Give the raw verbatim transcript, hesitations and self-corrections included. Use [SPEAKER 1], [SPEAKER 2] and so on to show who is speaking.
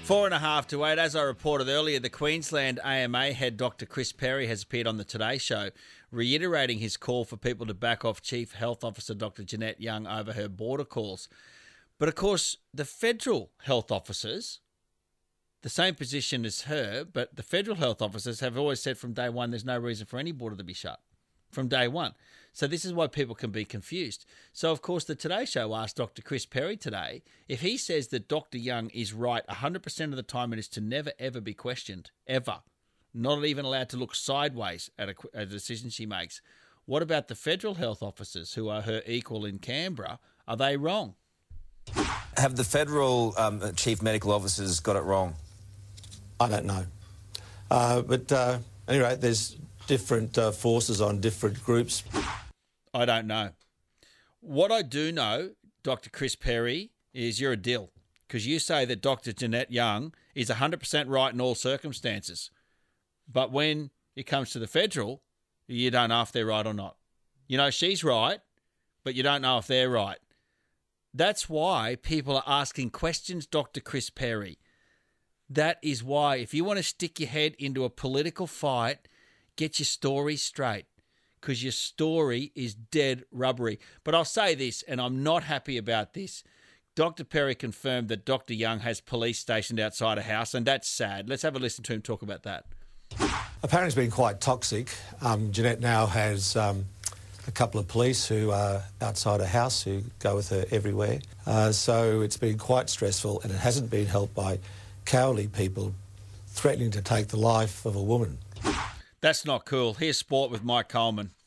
[SPEAKER 1] Four and a half to eight. As I reported earlier, the Queensland A M A head Doctor Chris Perry has appeared on the Today Show, reiterating his call for people to back off Chief Health Officer Doctor Jeanette Young over her border calls. But of course, the federal health officers, the same position as her, but the federal health officers have always said from day one there's no reason for any border to be shut. From day one. So this is why people can be confused. So, of course, the Today Show asked Doctor Chris Perry today if he says that Doctor Young is right one hundred percent of the time and is to never, ever be questioned, ever, not even allowed to look sideways at a, a decision she makes. What about the federal health officers who are her equal in Canberra? Are they wrong?
[SPEAKER 2] Have the federal um, chief medical officers got it wrong?
[SPEAKER 3] I don't know. Uh, but uh, anyway, there's different uh, forces on different groups.
[SPEAKER 1] I don't know. What I do know, Doctor Chris Perry, is you're a dill, because you say that Doctor Jeanette Young is one hundred percent right in all circumstances. But when it comes to the federal, you don't know if they're right or not. You know, she's right, but you don't know if they're right. That's why people are asking questions, Doctor Chris Perry. That is why, if you want to stick your head into a political fight, get your story straight, because your story is dead rubbery. But I'll say this, and I'm not happy about this. Doctor Perry confirmed that Doctor Young has police stationed outside a house, and that's sad. Let's have a listen to him talk about that.
[SPEAKER 3] Apparently it's been quite toxic. Um, Jeanette now has um, a couple of police who are outside a house who go with her everywhere. Uh, so it's been quite stressful, and it hasn't been helped by cowardly people threatening to take the life of a woman.
[SPEAKER 1] That's not cool. Here's Sport with Mike Coleman.